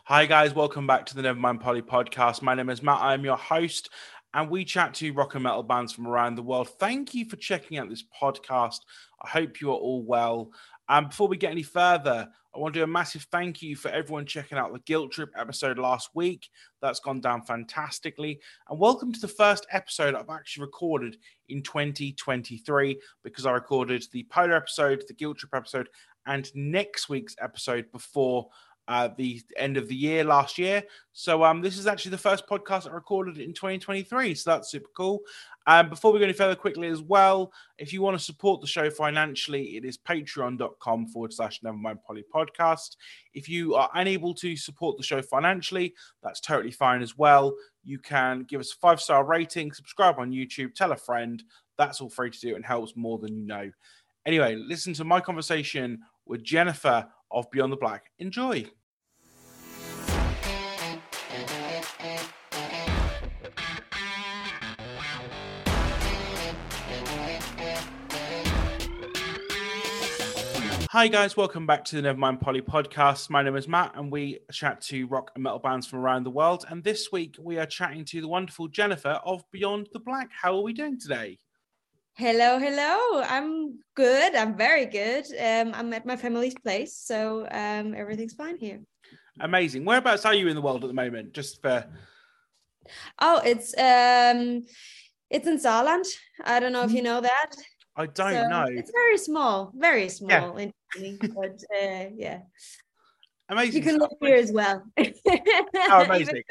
Hi guys, welcome back to the Nevermind Polly podcast. My name is Matt, I'm your host, and we chat to rock and metal bands from around the world. Thank you for checking out this podcast. I hope you are all well. Before we get any further, I want to do a massive thank you for everyone checking out the Guilt Trip episode last week. That's gone down fantastically. And welcome to the first episode I've actually recorded in 2023, because I recorded the Polar episode, the Guilt Trip episode, and next week's episode before the end of the year last year. So this is actually the first podcast I recorded in 2023. So that's super cool. Before we go any further quickly as well, if you want to support the show financially, it is patreon.com/NevermindPollyPodcast. If you are unable to support the show financially, that's totally fine as well. You can give us a 5-star rating, subscribe on YouTube, tell a friend. That's all free to do and helps more than you know. Anyway, listen to my conversation with Jennifer of Beyond the Black. Enjoy. Hi guys, welcome back to the Nevermind Polly podcast. My name is Matt and we chat to rock and metal bands from around the world. And this week we are chatting to the wonderful Jennifer of Beyond the Black. How are we doing today? Hello. I'm good. I'm very good. I'm at my family's place, so everything's fine here. Amazing. Whereabouts are you in the world at the moment? Just for it's in Saarland. I don't know if you know that. I don't know. It's very small in Germany, but yeah. Amazing. You can live here as well. Oh, amazing.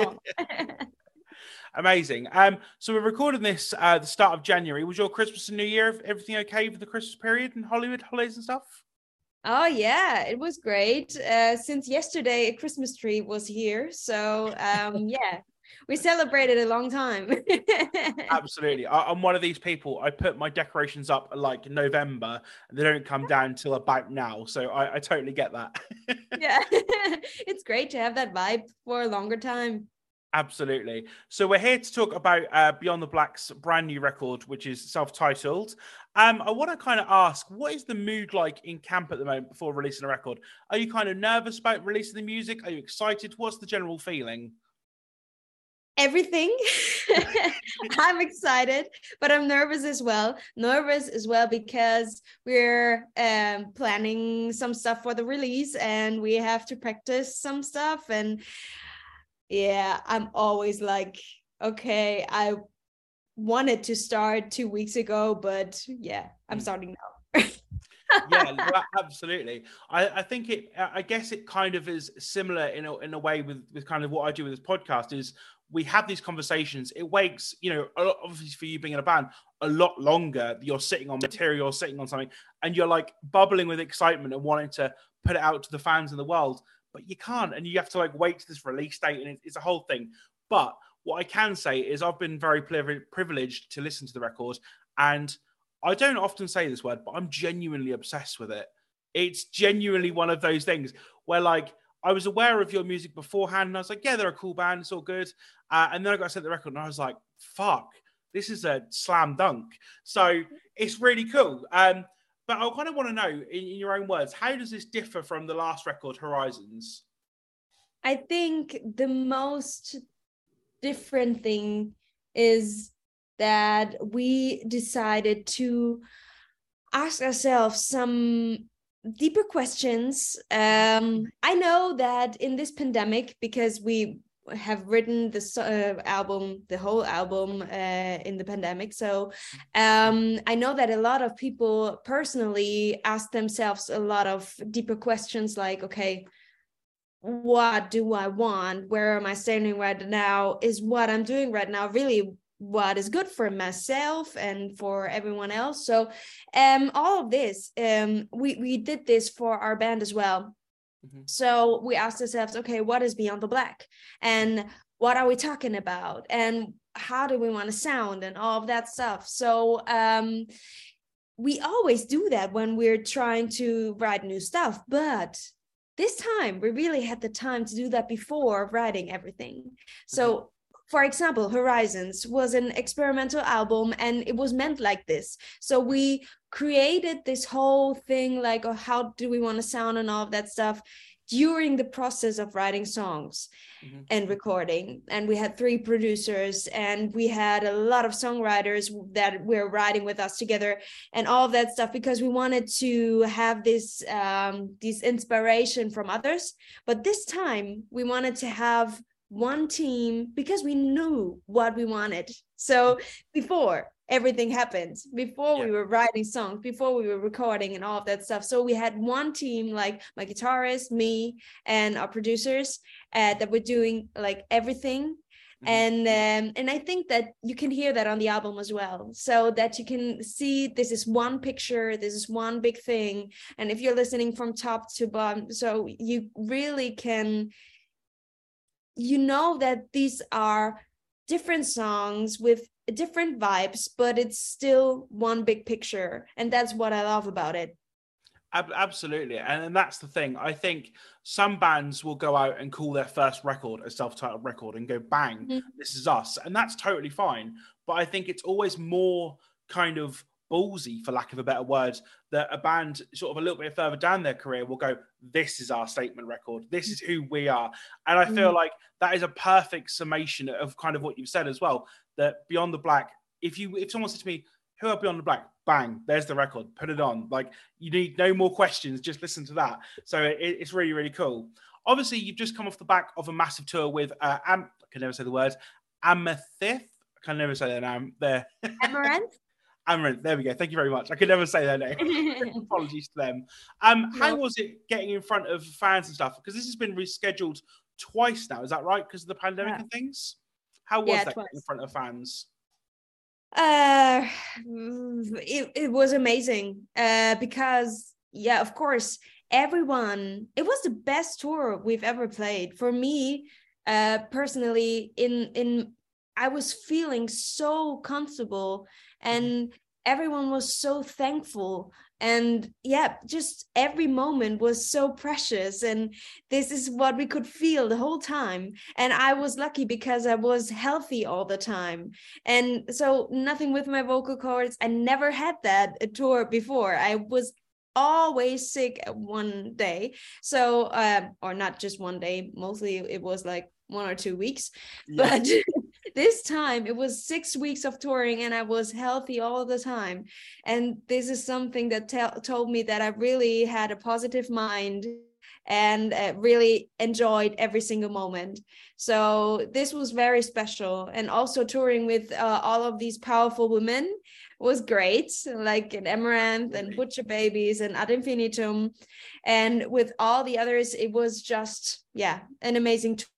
Amazing. So we're recording this the start of January. Was your Christmas and New Year everything okay for the Christmas period and Hollywood holidays and stuff? Oh yeah, it was great. Since yesterday, a Christmas tree was here, so yeah, we celebrated a long time. Absolutely. I'm one of these people. I put my decorations up like in November, and they don't come down till about now. So I totally get that. Yeah, it's great to have that vibe for a longer time. Absolutely. So we're here to talk about Beyond the Black's brand new record, which is self-titled. I want to kind of ask, what is the mood like in camp at the moment before releasing a record? Are you kind of nervous about releasing the music? Are you excited? What's the general feeling? Everything. I'm excited, but I'm nervous as well. Because we're planning some stuff for the release and we have to practice some stuff. And yeah, I'm always like, okay, I wanted to start 2 weeks ago, but yeah, I'm starting now. Yeah, absolutely. I think I guess it kind of is similar in a way with kind of what I do with this podcast is we have these conversations. It wakes, obviously for you being in a band, a lot longer. You're sitting on material, sitting on something, and you're like bubbling with excitement and wanting to put it out to the fans in the world. But you can't, and you have to like wait to this release date, and it's a whole thing. But what I can say is I've been very privileged to listen to the record, and I don't often say this word, but I'm genuinely obsessed with it. It's genuinely one of those things where like I was aware of your music beforehand, and I was like, yeah, they're a cool band, it's all good. And then I got sent the record, and I was like, fuck, this is a slam dunk. So it's really cool. But I kind of want to know, in your own words, how does this differ from the last record, Horizons? I think the most different thing is that we decided to ask ourselves some deeper questions. I know that in this pandemic, because we have written this the whole album in the pandemic, so I know that a lot of people personally ask themselves a lot of deeper questions like, okay, what do I want? Where am I standing right now? Is what I'm doing right now really what is good for myself and for everyone else? So all of this, we did this for our band as well. So we asked ourselves, okay, what is Beyond the Black? And what are we talking about? And how do we want to sound and all of that stuff? So we always do that when we're trying to write new stuff. But this time, we really had the time to do that before writing everything. So for example, Horizons was an experimental album and it was meant like this. So we created this whole thing like, oh, how do we want to sound and all of that stuff during the process of writing songs and recording. And we had 3 producers, and we had a lot of songwriters that were writing with us together, and all of that stuff, because we wanted to have this inspiration from others. But this time we wanted to have one team, because we knew what we wanted. So before everything happened, before we were writing songs, before we were recording and all of that stuff, so we had one team, like my guitarist, me, and our producers, that were doing like everything. And I think that you can hear that on the album as well, so that you can see this is one picture, this is one big thing. And if you're listening from top to bottom, so you really can, you know, that these are different songs with different vibes, but it's still one big picture. And that's what I love about it. Absolutely. And that's the thing. I think some bands will go out and call their first record a self-titled record and go, bang, this is us. And that's totally fine. But I think it's always more kind of ballsy, for lack of a better word, that a band sort of a little bit further down their career will go, this is our statement record, this is who we are. And I feel like that is a perfect summation of kind of what you've said as well, that Beyond the Black, if someone said to me, who are Beyond the Black, bang, there's the record, put it on. Like, you need no more questions, just listen to that. So it's really, really cool. Obviously, you've just come off the back of a massive tour with I can never say the words, Amethyst. I can never say their name there. Amaranth. Amaranth, there we go. Thank you very much. I could never say their name. Apologies to them. How was it getting in front of fans and stuff? Because this has been rescheduled twice now. Is that right? Because of the pandemic and things? How was that getting in front of fans? It was amazing. Because, yeah, of course, everyone, it was the best tour we've ever played. For me, personally, I was feeling so comfortable, and everyone was so thankful. And yeah, just every moment was so precious. And this is what we could feel the whole time. And I was lucky because I was healthy all the time. And so nothing with my vocal cords. I never had that tour before. I was always sick one day. So, or not just one day, mostly it was like 1 or 2 weeks. Yeah. But this time it was 6 weeks of touring, and I was healthy all the time. And this is something that told me that I really had a positive mind and really enjoyed every single moment. So this was very special. And also touring with all of these powerful women was great, like in Amaranth and Butcher Babies and Ad Infinitum. And with all the others, it was just, yeah, an amazing tour.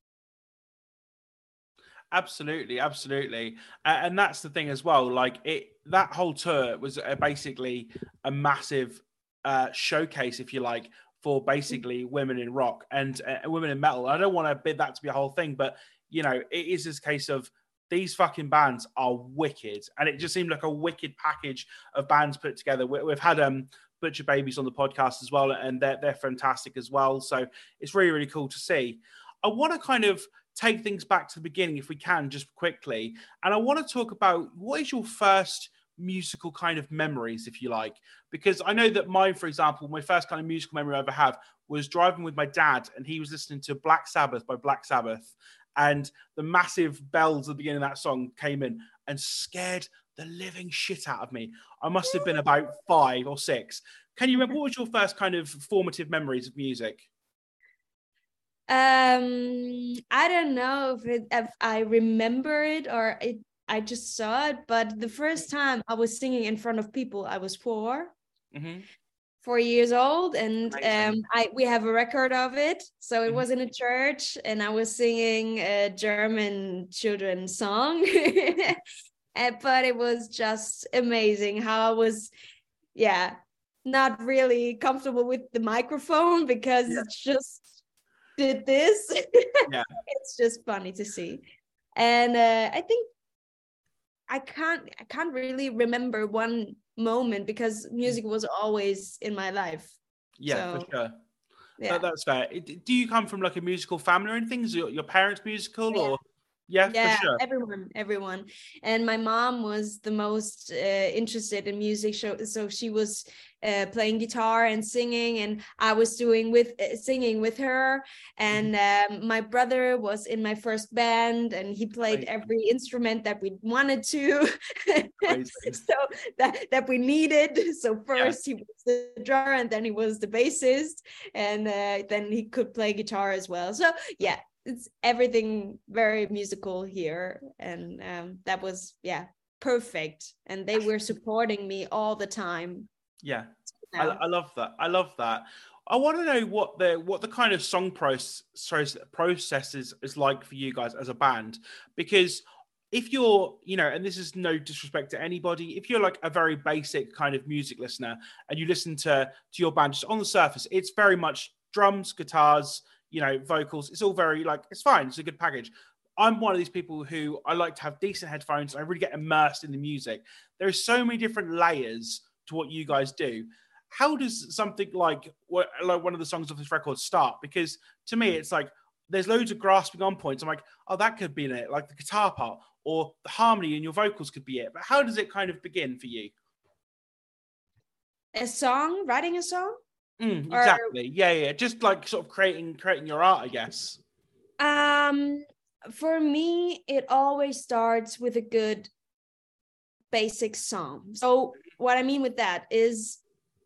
Absolutely. And that's the thing as well. Like, that whole tour was basically a massive showcase, if you like, for basically women in rock and women in metal. I don't want to bid that to be a whole thing, but, you know, it is this case of these fucking bands are wicked. And it just seemed like a wicked package of bands put together. We've had Butcher Babies on the podcast as well, and they're fantastic as well. So it's really, really cool to see. I want to kind of take things back to the beginning, if we can, just quickly. And I want to talk about, what is your first musical kind of memories, if you like? Because I know that mine, for example, my first kind of musical memory I ever have was driving with my dad, and he was listening to Black Sabbath by Black Sabbath. And the massive bells at the beginning of that song came in and scared the living shit out of me. I must have been about 5 or 6. Can you remember, what was your first kind of formative memories of music? I don't know if I remember it or I just saw it, but the first time I was singing in front of people, I was 4 years old, and we have a record of it. So it was in a church, and I was singing a German children's song. But it was just amazing how I was, not really comfortable with the microphone, because it's just did this. It's just funny to see. And I think I can't really remember one moment, because music was always in my life. For sure. That's fair. Do you come from like a musical family or anything? Is your parents musical or? Yeah, for Yeah, sure. everyone. And my mom was the most interested in music, so she was playing guitar and singing, and I was doing with singing with her. And my brother was in my first band, and he played Amazing. every instrument that we wanted to, Amazing. so that we needed. So Yeah. first he was the drummer, and then he was the bassist, and then he could play guitar as well. So yeah, it's everything very musical here, and that was perfect, and they were supporting me all the time. Yeah, Now, I love that. I love that. I want to know what the kind of song process is like for you guys as a band, because if you're, you know, and this is no disrespect to anybody, if you're like a very basic kind of music listener and you listen to your band, just on the surface, it's very much drums, guitars, you know, vocals. It's all very like, it's fine. It's a good package. I'm one of these people who I like to have decent headphones. And I really get immersed in the music. There are so many different layers to what you guys do. How does something like one of the songs of this record start? Because to me, it's like there's loads of grasping on points. I'm like, oh, that could be in it, like the guitar part or the harmony in your vocals could be it. But how does it kind of begin for you? writing a song, or Exactly. Yeah. Just like sort of creating your art, I guess. for me, it always starts with a good basic song. So what I mean with that is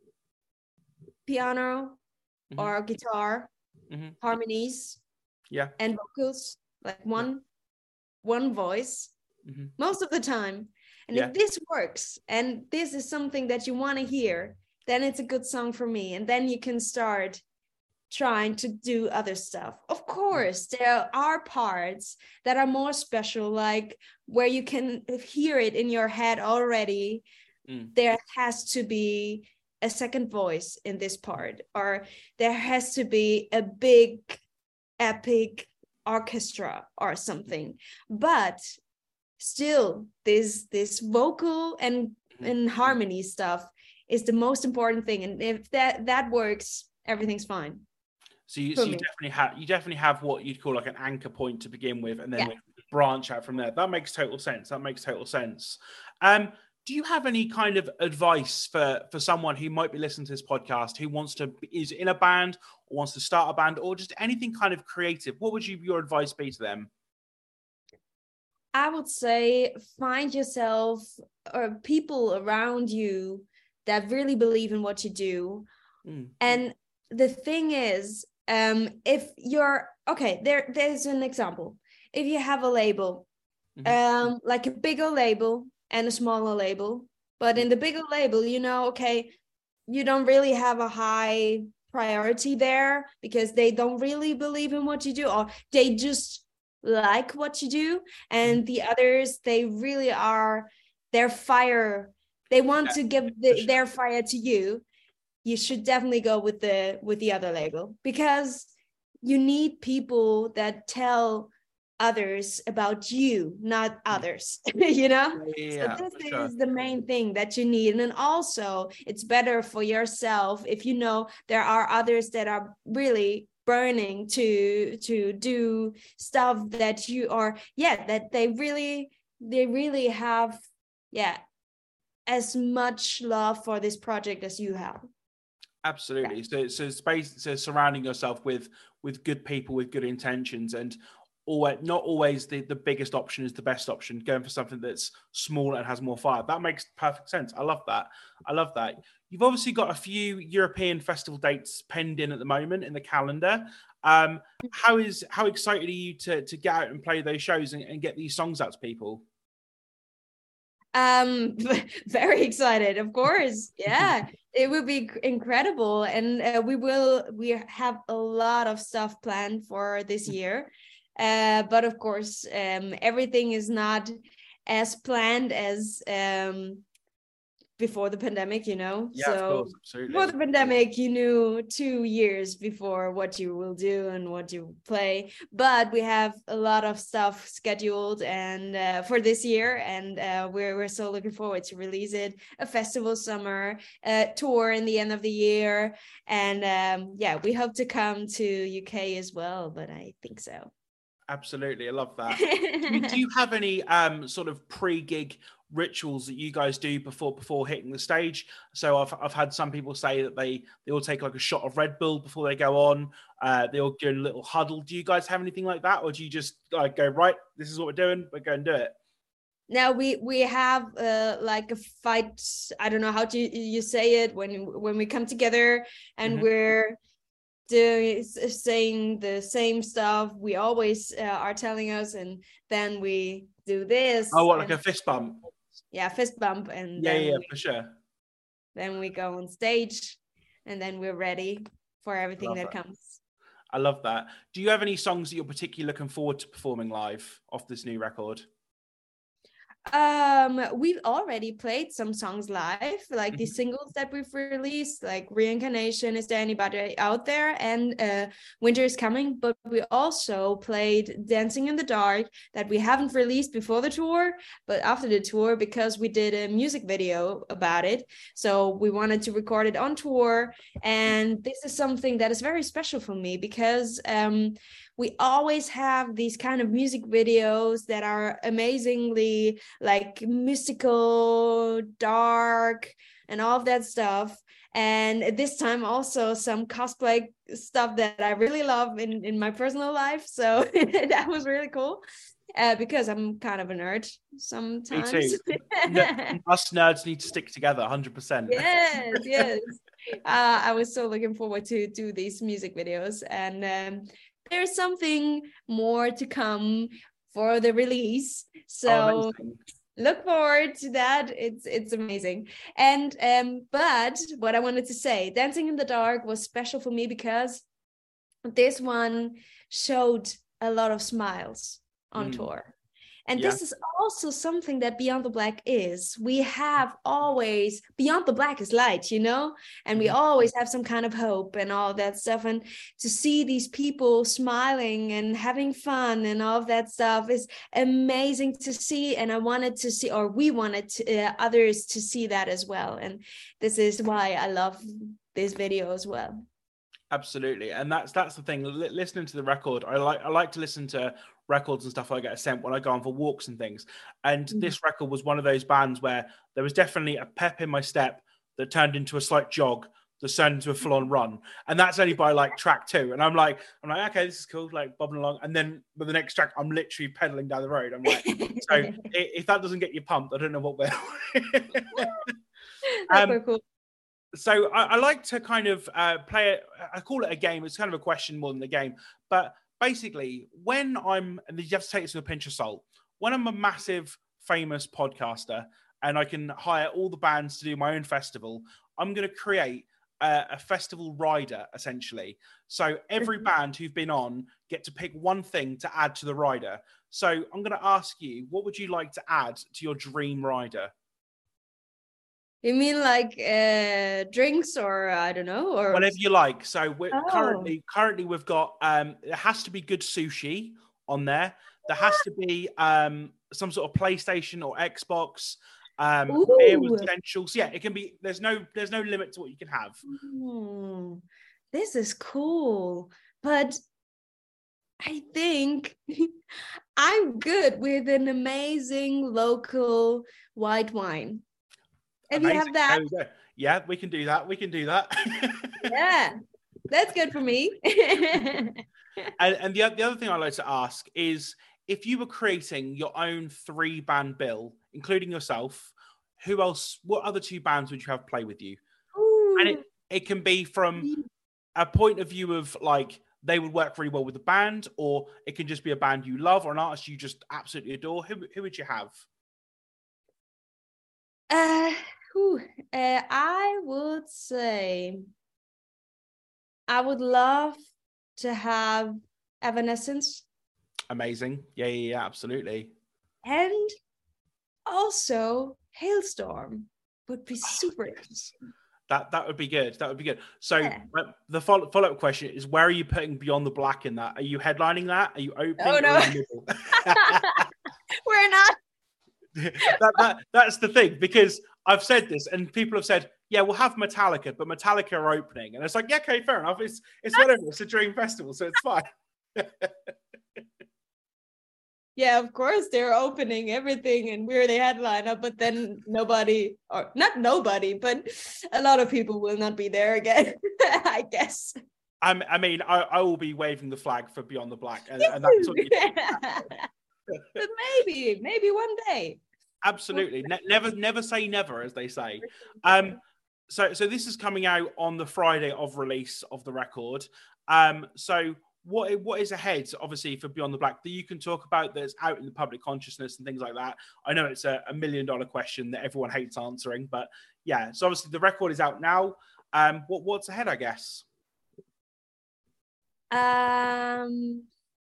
piano or guitar, harmonies, and vocals, like one voice most of the time. And if this works and this is something that you want to hear, then it's a good song for me. And then you can start trying to do other stuff. Of course, there are parts that are more special, like where you can hear it in your head already. There has to be a second voice in this part, or there has to be a big epic orchestra or something. But still, this vocal and harmony stuff is the most important thing. And if that works, everything's fine. So you definitely have what you'd call like an anchor point to begin with, and then branch out from there. That makes total sense. Do you have any kind of advice for someone who might be listening to this podcast who is in a band or wants to start a band or just anything kind of creative? What would your advice be to them? I would say find yourself or people around you that really believe in what you do. And the thing is, if you're okay, there's an example. If you have a label, like a bigger label and a smaller label, but in the bigger label, okay, you don't really have a high priority there because they don't really believe in what you do, or they just like what you do. And the others, they really are their fire. They want to give their fire to you. You should definitely go with the other label, because you need people that tell others about you, not others. So this is the main thing that you need. And then also it's better for yourself if there are others that are really burning to do stuff that you are that they really have as much love for this project as you have. Absolutely. So surrounding yourself with good people with good intentions, and not always the biggest option is the best option. Going for something that's smaller and has more fire. That makes perfect sense. I love that. You've obviously got a few European festival dates penned in at the moment in the calendar. How excited are you to get out and play those shows and get these songs out to people? Very excited, of course. Yeah, it would be incredible. And we have a lot of stuff planned for this year. But of course, everything is not as planned as before the pandemic, Yeah, so of course, absolutely. Before the pandemic, you knew 2 years before what you will do and what you play. But we have a lot of stuff scheduled and for this year, and we're so looking forward to release it. A festival summer, tour in the end of the year, and we hope to come to UK as well, but I think so. Absolutely, I love that. Do you have any sort of pre-gig rituals that you guys do before hitting the stage? So I've had some people say that they all take like a shot of Red Bull before they go on. They all do a little huddle. Do you guys have anything like that, or do you just like go, right, this is what we're doing, we're going to do it? Now we have like a fight. I don't know how to you say it when we come together and we're saying the same stuff we always are telling us, and then we do this. Oh, what, like a fist bump? Yeah, fist bump, and yeah, for sure. Then we go on stage, and then we're ready for everything that comes. I love that. Do you have any songs that you're particularly looking forward to performing live off this new record? We've already played some songs live, like the singles that we've released, like Reincarnation, Is There Anybody Out There, and Winter Is Coming. But we also played Dancing in the Dark, that we haven't released before the tour, but after the tour, because we did a music video about it. So we wanted to record it on tour, and this is something that is very special for me, because we always have these kind of music videos that are amazingly like mystical, dark, and all of that stuff. And this time also some cosplay stuff that I really love in my personal life. So that was really cool. Because I'm kind of a nerd sometimes. Me too. Us nerds need to stick together 100%. Yes. I was so looking forward to do these music videos, and there's something more to come for the release. So look forward to that. It's amazing. And but what I wanted to say, Dancing in the Dark was special for me because this one showed a lot of smiles on tour. And this is also something that Beyond the Black is. We have always, Beyond the Black is light, you know, and we always have some kind of hope and all that stuff. And to see these people smiling and having fun and all of that stuff is amazing to see. And I wanted to see, or we wanted others to see that as well. And this is why I love this video as well. Absolutely. And that's the thing. Listening to the record, I like to listen to records and stuff I get sent when I go on for walks and things. And this record was one of those bands where there was definitely a pep in my step that turned into a slight jog, that turned into a full-on run. And that's only by like track 2. And I'm like, okay, this is cool, like bobbing along. And then with the next track, I'm literally pedaling down the road. I'm like, so if that doesn't get you pumped, I don't know what will. That's cool. So I like to kind of play it. I call it a game. It's kind of a question more than a game. But basically, when and you have to take this with a pinch of salt, when I'm a massive, famous podcaster and I can hire all the bands to do my own festival, I'm going to create a festival rider, essentially. So every band who've been on get to pick one thing to add to the rider. So I'm going to ask you, what would you like to add to your dream rider? You mean like drinks, or I don't know, or whatever you like. So we're currently we've got it has to be good sushi on there. There has to be some sort of PlayStation or Xbox, beer with essentials. Yeah, it can be. There's no limit to what you can have. This is cool, but I think I'm good with an amazing local white wine. If you have that, yeah, we can do that. Yeah, that's good for me. and the other thing I like to ask is, if you were creating your own 3-band bill, including yourself, who else? What other 2 bands would you have play with you? And it can be from a point of view of like they would work really well with the band, or it can just be a band you love or an artist you just absolutely adore. Who would you have? I would say I would love to have Evanescence. Amazing. Yeah, absolutely. And also Hailstorm would be super interesting. That would be good. So the follow-up question is, where are you putting Beyond the Black in that? Are you headlining that? Are you opening? Oh, no. We're not. That's the thing, because I've said this and people have said, yeah, we'll have Metallica, but Metallica are opening. And it's like, yeah, okay, fair enough. It's whatever. It's a dream festival, so it's fine. yeah, of course they're opening everything and we're the headliner, but then nobody, or not nobody, but a lot of people will not be there again, I guess. I mean, I will be waving the flag for Beyond the Black, and that's what you But maybe one day. Absolutely. Never say never, as they say. So this is coming out on the Friday of release of the record. So what is ahead, obviously, for Beyond the Black that you can talk about that's out in the public consciousness and things like that? I know it's a $1 million question that everyone hates answering, but yeah. So obviously the record is out now. What's ahead, I guess? I'm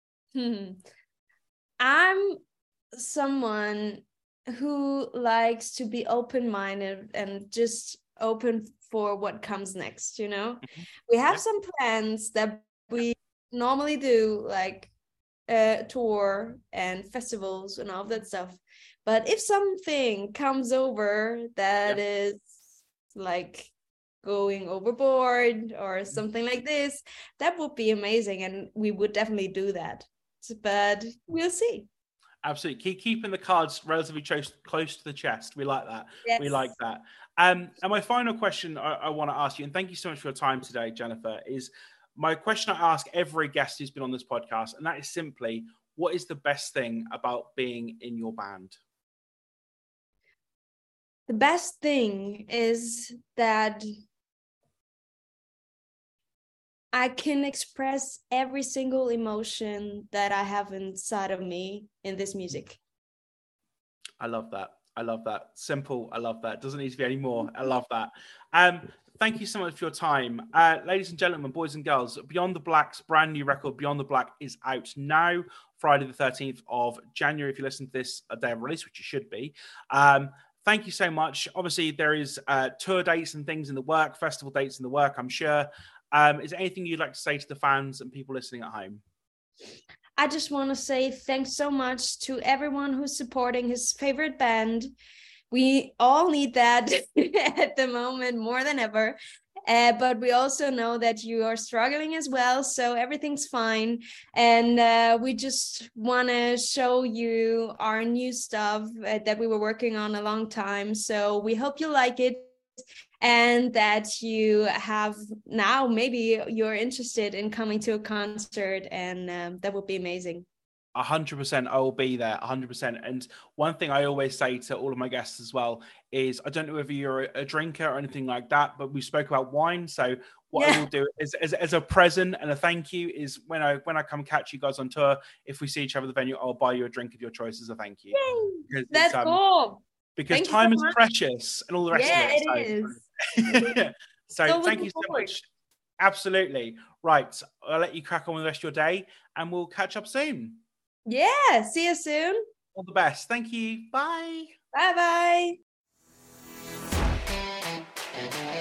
someone who likes to be open-minded and just open for what comes next, you know. We have some plans that we normally do, like tour and festivals and all that stuff, but if something comes over that is like going overboard or something like this, that would be amazing, and we would definitely do that, but we'll see. Absolutely. Keeping the cards relatively close to the chest. We like that. Yes. We like that. And my final question I want to ask you, and thank you so much for your time today, Jennifer, is my question I ask every guest who's been on this podcast, and that is simply, what is the best thing about being in your band? The best thing is that I can express every single emotion that I have inside of me in this music. I love that. I love that. Simple. I love that. Doesn't need to be any more. I love that. Thank you so much for your time. Ladies and gentlemen, boys and girls, Beyond the Black's brand new record, Beyond the Black, is out now, Friday the 13th of January, if you listen to this a day of release, which you should be. Thank you so much. Obviously, there is tour dates and things in the work, festival dates in the work, I'm sure. Is there anything you'd like to say to the fans and people listening at home? I just want to say thanks so much to everyone who's supporting his favorite band. We all need that at the moment more than ever. But we also know that you are struggling as well, so everything's fine. And we just want to show you our new stuff that we were working on a long time. So we hope you like it, and that you have now, maybe you're interested in coming to a concert, and that would be amazing. 100%. I will be there 100%. And one thing I always say to all of my guests as well is, I don't know whether you're a drinker or anything like that, but we spoke about wine. So what I will do is, as a present and a thank you, is when I come catch you guys on tour, if we see each other at the venue, I'll buy you a drink of your choice as a thank you. That's cool. Because thank time is precious and all the rest of it. Yeah, it is. So thank you so much. Absolutely. Right. I'll let you crack on with the rest of your day, and we'll catch up soon. Yeah. See you soon. All the best. Thank you. Bye. Bye-bye.